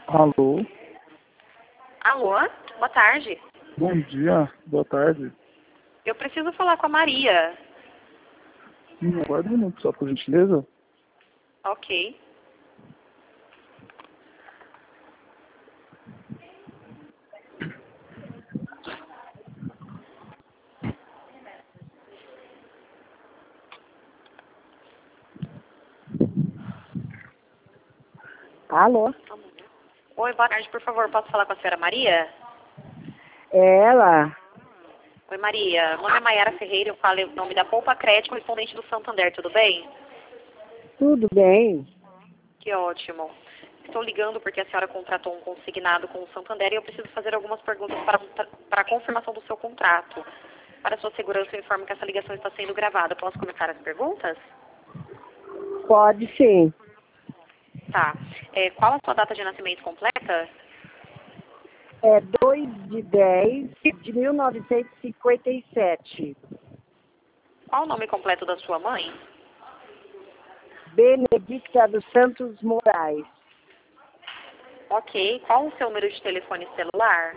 Alô? Alô? Boa tarde. Bom dia, boa tarde. Eu preciso falar com a Maria. Aguarde um minuto só, por gentileza. Ok. Alô? Oi, boa tarde, por favor, posso falar com a senhora Maria? É ela? Oi, Maria. Meu nome é Maiara Ferreira, eu falo em nome da Poupa Crédito, correspondente do Santander, tudo bem? Tudo bem? Que ótimo. Estou ligando porque a senhora contratou um consignado com o Santander e eu preciso fazer algumas perguntas para a confirmação do seu contrato. Para sua segurança, eu informo que essa ligação está sendo gravada. Posso começar as perguntas? Pode sim. Tá. Qual a sua data de nascimento completa? É 2/10/1957. Qual o nome completo da sua mãe? Benedicta dos Santos Moraes. Ok. Qual o seu número de telefone celular?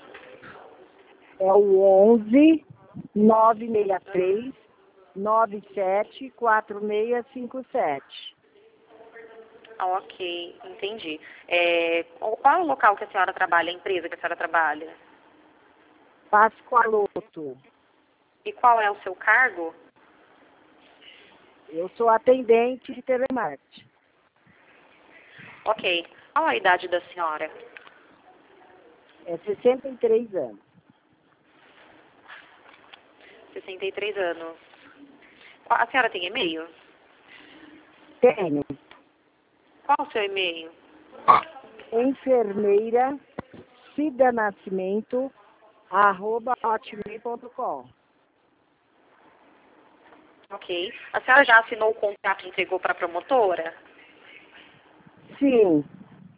É o 11 963 974657. Ok, entendi. Qual é o local que a senhora trabalha, a empresa que a senhora trabalha? Pascoaloto. E qual é o seu cargo? Eu sou atendente de telemarketing. Ok. Qual a idade da senhora? É 63 anos. 63 anos. A senhora tem e-mail? Tenho. Qual o seu e-mail? Enfermeira Cida Nascimento @hotmail.com. Ok. A senhora já assinou o contrato e entregou para a promotora? Sim,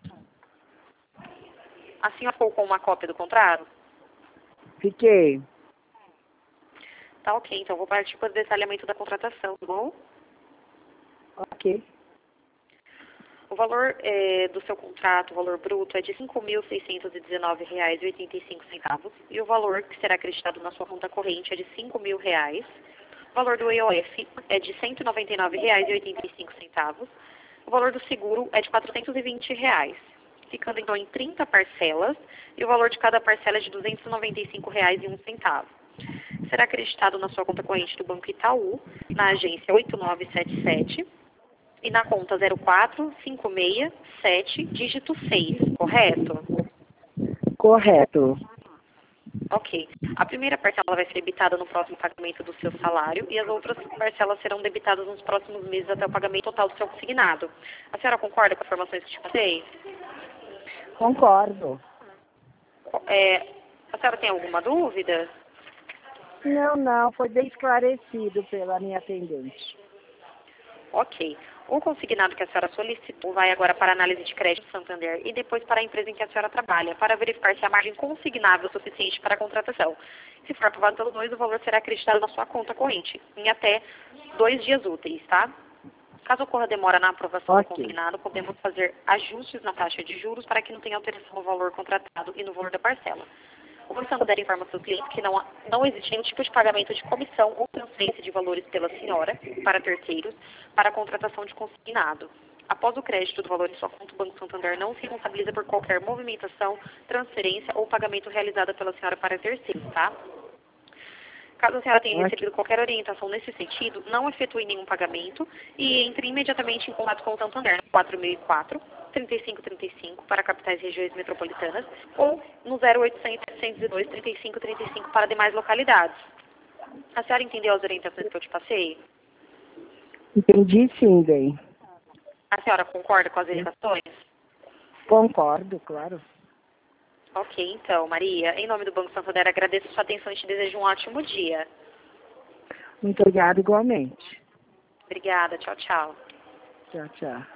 A senhora ficou com uma cópia do contrato? fiquei. Tá ok, então vou partir para o detalhamento da contratação, tá bom? Ok. O valor do seu contrato, o valor bruto, é de R$ 5.619,85 e o valor que será acreditado na sua conta corrente é de R$ 5.000. O valor do EOF é de R$ 199,85. O valor do seguro é de R$ 420, ficando então em 30 parcelas e o valor de cada parcela é de R$ 295,01. Será acreditado na sua conta corrente do Banco Itaú, na agência 8977. E na conta 04567, dígito 6, correto? Correto. Ok. A primeira parcela vai ser debitada no próximo pagamento do seu salário e as outras parcelas serão debitadas nos próximos meses até o pagamento total do seu consignado. A senhora concorda com as informações que te passei? Concordo. A senhora tem alguma dúvida? Não, foi bem esclarecido pela minha atendente. Ok. O consignado que a senhora solicitou vai agora para a análise de crédito Santander e depois para a empresa em que a senhora trabalha, para verificar se a margem consignável é suficiente para a contratação. Se for aprovado pelos dois, o valor será acreditado na sua conta corrente, em até 2 dias úteis, tá? Caso ocorra demora na aprovação do consignado, podemos fazer ajustes na taxa de juros para que não tenha alteração no valor contratado e no valor da parcela. O Banco Santander informa seus clientes que não existe nenhum tipo de pagamento de comissão ou transferência de valores pela senhora para terceiros para a contratação de consignado. Após o crédito do valor em sua conta, o Banco Santander não se responsabiliza por qualquer movimentação, transferência ou pagamento realizada pela senhora para terceiros, tá? Caso a senhora tenha recebido qualquer orientação nesse sentido, não efetue nenhum pagamento e entre imediatamente em contato com o Santander no 4004 3535 para capitais e regiões metropolitanas ou no 0800 702 3535 para demais localidades. A senhora entendeu as orientações que eu te passei? Entendi sim, bem. A senhora concorda com as orientações? Concordo, claro. Ok, então, Maria, em nome do Banco Santander, agradeço sua atenção e te desejo um ótimo dia. Muito obrigada igualmente. Obrigada, tchau, tchau. Tchau, tchau.